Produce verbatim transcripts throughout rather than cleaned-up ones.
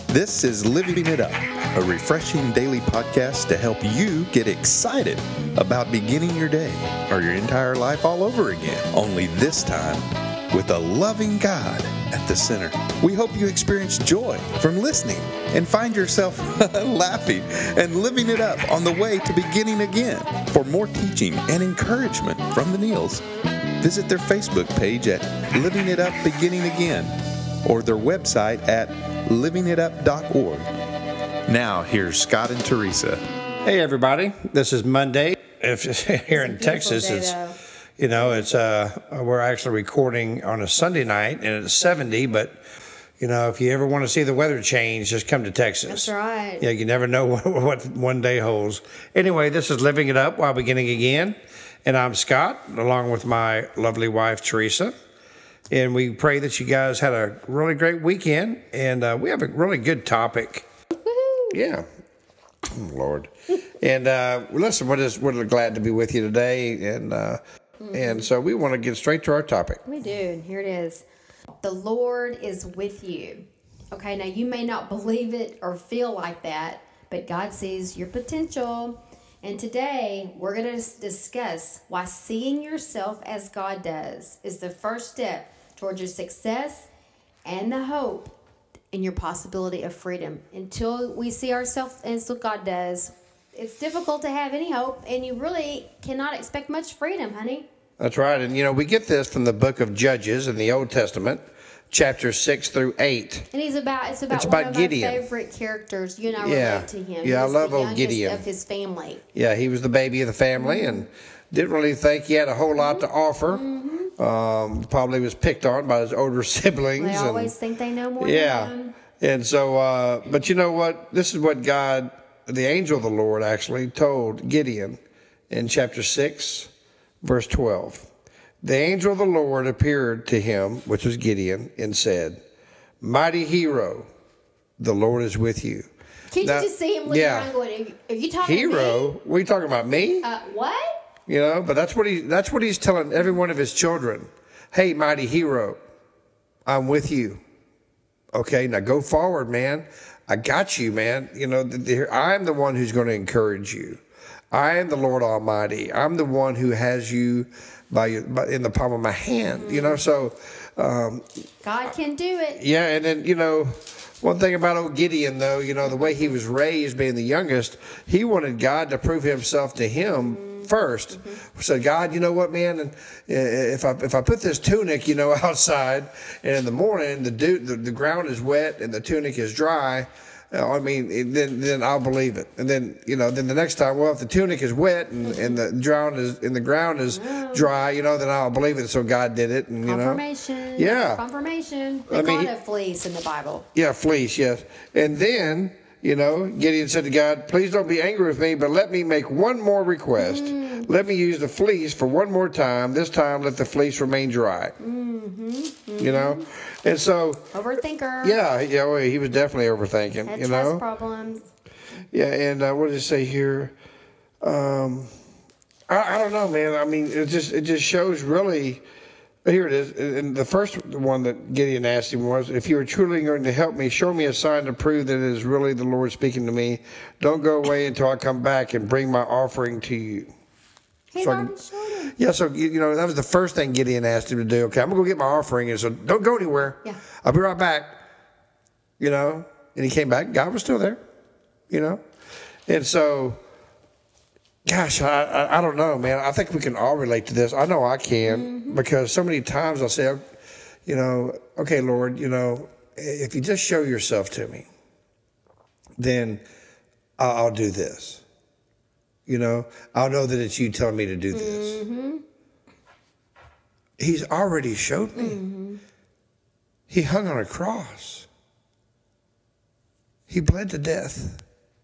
This is Living It Up, a refreshing daily podcast to help you get excited about beginning your day or your entire life all over again, only this time with a loving God at the center. We hope you experience joy from listening and find yourself laughing and living it up on the way to beginning again. For more teaching and encouragement from the Neals, visit their Facebook page at Living It Up Beginning Again or their website at living it up dot org. Now, here's Scott and Teresa. Hey, everybody. This is Monday. If here in Texas, it's, you know, it's uh, we're actually recording on a Sunday night, and it's seventy. But you know, if you ever want to see the weather change, just come to Texas. That's right. Yeah, you never know what, what one day holds. Anyway, this is Living It Up While Beginning Again, and I'm Scott, along with my lovely wife Teresa. And we pray that you guys had a really great weekend, and uh, we have a really good topic. Woo-hoo. Yeah. Oh, Lord. And uh, listen, we're just we're glad to be with you today, and uh, mm-hmm. and so we want to get straight to our topic. We do. Here it is. The Lord is with you. Okay, now you may not believe it or feel like that, but God sees your potential. And today we're going to discuss why seeing yourself as God does is the first step towards your success and the hope in your possibility of freedom. Until we see ourselves as what God does, it's difficult to have any hope, and you really cannot expect much freedom, honey. That's right. And, you know, we get this from the book of Judges in the Old Testament, chapter six through eight. And he's about, it's about, it's one about of Gideon. my favorite characters. You and I yeah. relate to him. Yeah, He's I love the old Gideon. of his family. Yeah, he was the baby of the family, mm-hmm. and didn't really think he had a whole lot to offer. Mm-hmm. Um, probably was picked on by his older siblings. They and, always think they know more yeah. than them. And so, uh, but you know what? This is what God, the angel of the Lord, actually told Gideon in chapter six, verse twelve. The angel of the Lord appeared to him, which was Gideon, and said, "Mighty hero, the Lord is with you." Can't now, you just see him looking yeah. around going, are you, are you talking hero? to me? What are you talking about, me? Uh, what? You know, but that's what he that's what he's telling every one of his children. Hey, mighty hero, I'm with you. Okay, now go forward, man. I got you, man. You know, the, the, I'm the one who's going to encourage you. I am the Lord Almighty. I'm the one who has you by, your, by in the palm of my hand. Mm-hmm. You know, so um, God can do it. Yeah, and then you know. One thing about old Gideon, though, you know, the way he was raised, being the youngest, he wanted God to prove himself to him mm-hmm. first. Mm-hmm. So, God, you know what, man? And if I if I put this tunic, you know, outside, and in the morning the dew, the, the ground is wet and the tunic is dry, I mean, then then I'll believe it. And then you know, then the next time, well, if the tunic is wet and, and the ground is and the ground is yeah. dry, you know, then I'll believe it. So God did it, and you confirmation. know, yeah, confirmation. They I call mean, it a fleece in the Bible. Yeah, fleece, yes. And then you know, Gideon said to God, "Please don't be angry with me, but let me make one more request. Mm. Let me use the fleece for one more time. This time, let the fleece remain dry." Mm-hmm. Mm-hmm. You know, and so overthinker. Yeah, yeah, well, he was definitely overthinking. Had you trust know, problems. Yeah, and uh, what does it say here? Um, I, I don't know, man. I mean, it just it just shows really. Here it is. And the first one that Gideon asked him was, "If you are truly going to help me, show me a sign to prove that it is really the Lord speaking to me. Don't go away until I come back and bring my offering to you." He's so already showed him. Yeah, so, you know, that was the first thing Gideon asked him to do. Okay, I'm going to go get my offering. And so don't go anywhere. Yeah. I'll be right back. You know, and he came back. God was still there, you know. And so, gosh, I, I, I don't know, man. I think we can all relate to this. I know I can mm-hmm. because so many times I'll say, you know, okay, Lord, you know, if you just show yourself to me, then I'll, I'll do this. You know, I'll know that it's you telling me to do this. Mm-hmm. He's already showed me. Mm-hmm. He hung on a cross. He bled to death.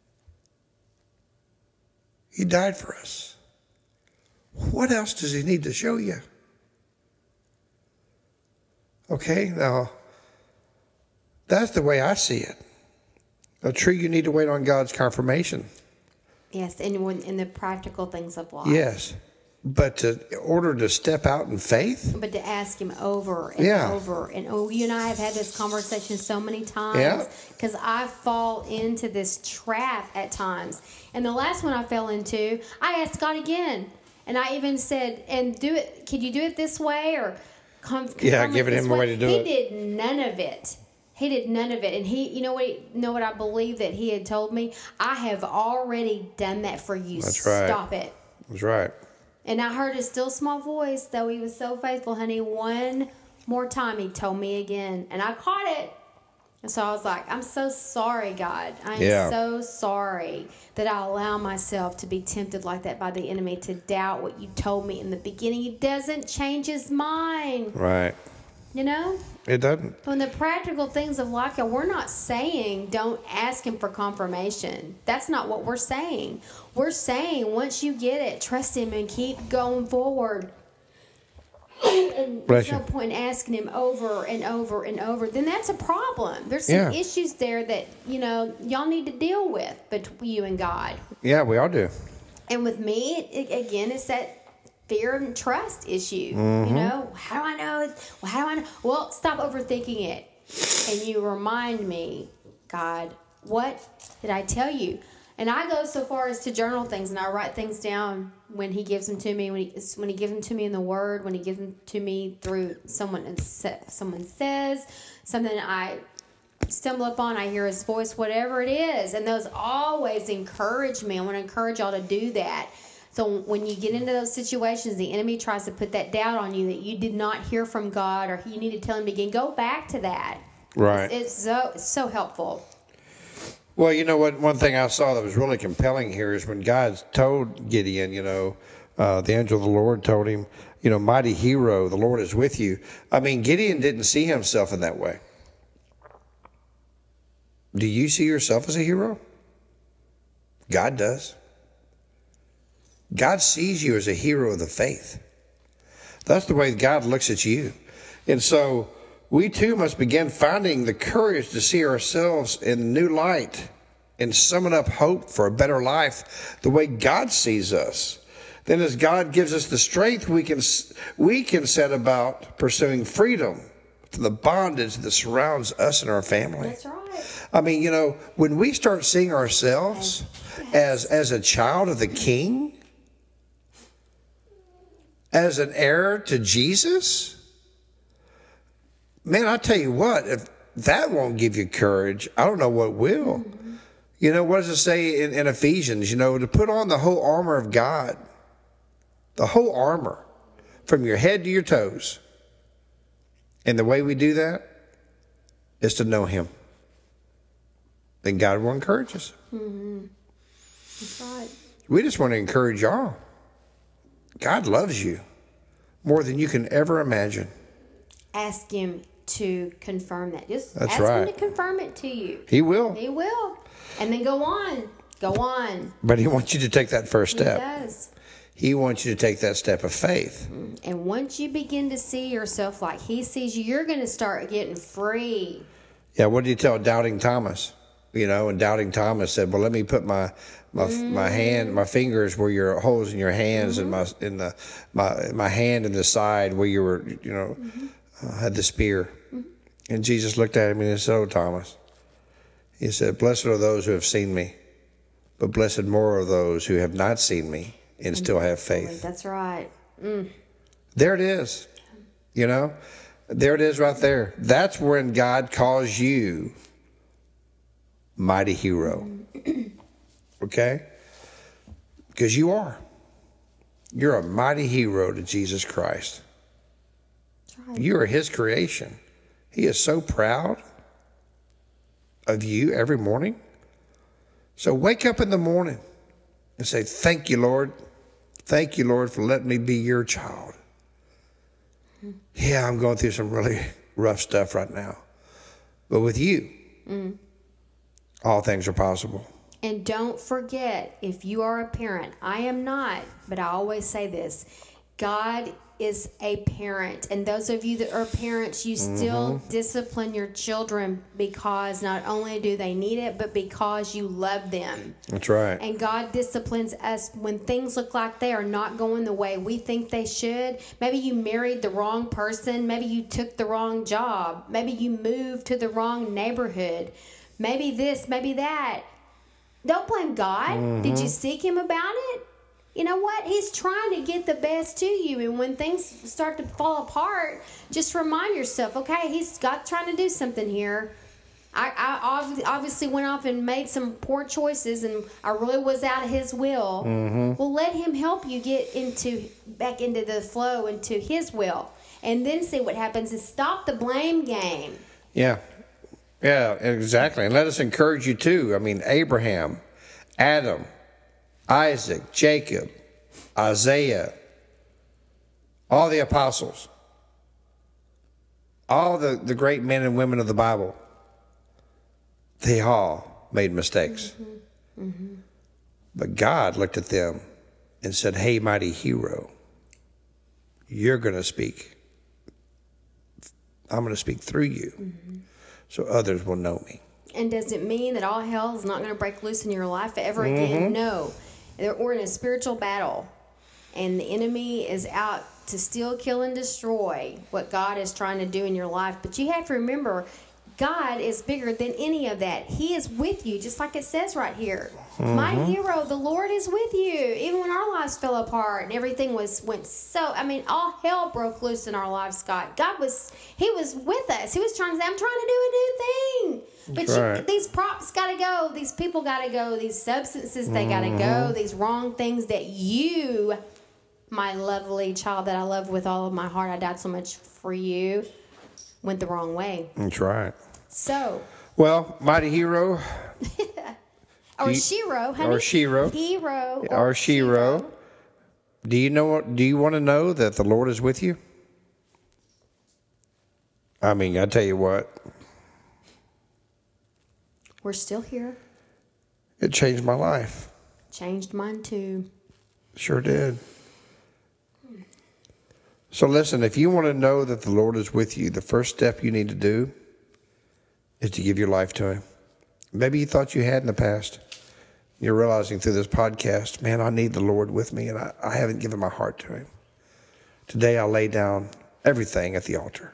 He died for us. What else does he need to show you? Okay, now, that's the way I see it. A true, you need to wait on God's confirmation. Yes, and when in the practical things of life. Yes. But to, in order to step out in faith, But to ask him over and Yeah. over and oh, you and I have had this conversation so many times Yeah. because I fall into this trap at times. And the last one I fell into, I asked God again, and I even said, "And do it? Could you do it this way or come?" Yeah, confirm it giving this him a way to do he it. He did none of it. He did none of it, and he, you know what? You know what I believe that he had told me. I have already done that for you. That's right. Stop it. that's right. And I heard his still small voice, though he was so faithful, honey. One more time, he told me again. And I caught it. And so I was like, I'm so sorry, God. I am Yeah. so sorry that I allow myself to be tempted like that by the enemy, to doubt what you told me in the beginning. He doesn't change his mind, Right. you know? It doesn't. When the practical things of life, we're not saying don't ask him for confirmation. That's not what we're saying. We're saying once you get it, trust him and keep going forward. And Bless there's no you. point in asking him over and over and over. Then that's a problem. There's some Yeah. issues there that, you know, y'all need to deal with between you and God. Yeah, we all do. And with me, it, it, again, it's that fear and trust issue. Mm-hmm. You know, how do I know? Well, how do I know? Well, stop overthinking it. And you remind me, God, what did I tell you? And I go so far as to journal things, and I write things down when he gives them to me, when he, when he gives them to me in the Word, when he gives them to me through someone, someone says, something I stumble upon, I hear his voice, whatever it is. And those always encourage me. I want to encourage y'all to do that. So when you get into those situations, the enemy tries to put that doubt on you that you did not hear from God, or you need to tell him again. Go back to that. Right. It's, it's so it's so helpful. Well, you know what? One thing I saw that was really compelling here is when God told Gideon, you know, uh, the angel of the Lord told him, you know, mighty hero, the Lord is with you. I mean, Gideon didn't see himself in that way. Do you see yourself as a hero? God does. God sees you as a hero of the faith. That's the way God looks at you. And so we too must begin finding the courage to see ourselves in new light and summon up hope for a better life the way God sees us. Then as God gives us the strength, we can we can set about pursuing freedom from the bondage that surrounds us and our family. That's right. I mean, you know, when we start seeing ourselves as as a child of the King, as an heir to Jesus, man, I tell you what, if that won't give you courage, I don't know what will. Mm-hmm. You know, what does it say in, in Ephesians? You know, to put on the whole armor of God, the whole armor from your head to your toes. And the way we do that is to know him. Then God will encourage us. Mm-hmm. That's right. We just want to encourage y'all. God loves you more than you can ever imagine. Ask him to confirm that. Just That's ask right. him to confirm it to you. He will. He will. And then go on. Go on. But he wants you to take that first step. He does. He wants you to take that step of faith. And once you begin to see yourself like he sees you, you're going to start getting free. Yeah, what did he tell Doubting Thomas? You know, and Doubting Thomas said, well, let me put my my mm. my hand, my fingers where your holes in your hands, mm-hmm. and my in the my my hand in the side where you were, you know, mm-hmm. uh, had the spear. Mm-hmm. And Jesus looked at him and he said, oh, Thomas, he said, blessed are those who have seen me, but blessed more are those who have not seen me and mm-hmm. still have faith. That's right. Mm. There it is. You know, there it is right there. That's when God calls you mighty hero. Okay? Because you are. You're a mighty hero to Jesus Christ. Right. You are his creation. He is so proud of you every morning. So wake up in the morning and say, thank you, Lord. Thank you, Lord, for letting me be your child. Mm. Yeah, I'm going through some really rough stuff right now. But with you, mm. all things are possible. And don't forget, if you are a parent, I am not, but I always say this, God is a parent. And those of you that are parents, you mm-hmm. still discipline your children because not only do they need it, but because you love them. That's right. And God disciplines us when things look like they are not going the way we think they should. Maybe you married the wrong person. Maybe you took the wrong job. Maybe you moved to the wrong neighborhood. Maybe this, maybe that. Don't blame God. Mm-hmm. Did you seek him about it? You know what? He's trying to get the best to you. And when things start to fall apart, just remind yourself, okay, he's got trying to do something here. I, I obviously went off and made some poor choices, and I really was out of his will. Mm-hmm. Well, let him help you get into back into the flow, into his will. And then see what happens is stop the blame game. Yeah. Yeah, exactly. And let us encourage you too. I mean, Abraham, Adam, Isaac, Jacob, Isaiah, all the apostles, all the, the great men and women of the Bible, they all made mistakes. Mm-hmm. Mm-hmm. But God looked at them and said, hey, mighty hero, you're going to speak. I'm going to speak through you mm-hmm. so others will know me. And does it mean that all hell is not going to break loose in your life ever mm-hmm. again? No. We're in a spiritual battle, and the enemy is out to steal, kill, and destroy what God is trying to do in your life. But you have to remember, God is bigger than any of that. He is with you, just like it says right here. Mm-hmm. My hero, the Lord is with you. Even when our lives fell apart and everything was went so, I mean, all hell broke loose in our lives, Scott. God was, he was with us. He was trying to say, I'm trying to do a new thing. But right. you, these props got to go. These people got to go. These substances, they got to mm-hmm. go. These wrong things that you, my lovely child that I love with all of my heart, I died so much for you, went the wrong way. That's right. So. Well, mighty hero. or Shiro, honey. Or Shiro. Hero. Or, or Shiro. Shiro. Do you know what? Do you want to know that the Lord is with you? I mean, I tell you what. We're still here. It changed my life. Changed mine too. Sure did. So listen, if you want to know that the Lord is with you, the first step you need to do is to give your life to him. Maybe you thought you had in the past. You're realizing through this podcast, man, I need the Lord with me, and I, I haven't given my heart to him. Today I'll lay down everything at the altar.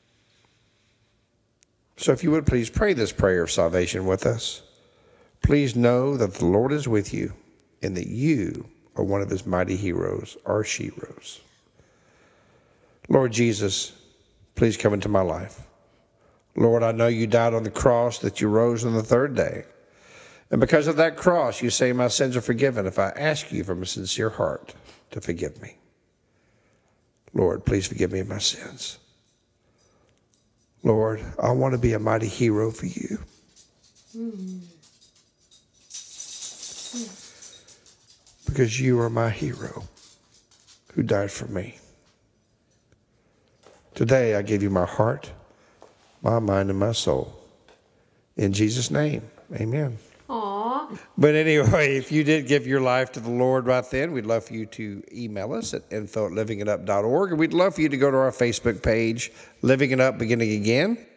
So if you would please pray this prayer of salvation with us. Please know that the Lord is with you and that you are one of his mighty heroes or sheroes. Lord Jesus, please come into my life. Lord, I know you died on the cross, that you rose on the third day. And because of that cross, you say my sins are forgiven if I ask you from a sincere heart to forgive me. Lord, please forgive me of my sins. Lord, I want to be a mighty hero for you. Mm. Because you are my hero who died for me. Today I give you my heart, my mind, and my soul. In Jesus' name, amen. Aww. But anyway, if you did give your life to the Lord right then, we'd love for you to email us at info at living it up dot org. And we'd love for you to go to our Facebook page, Living It Up Beginning Again.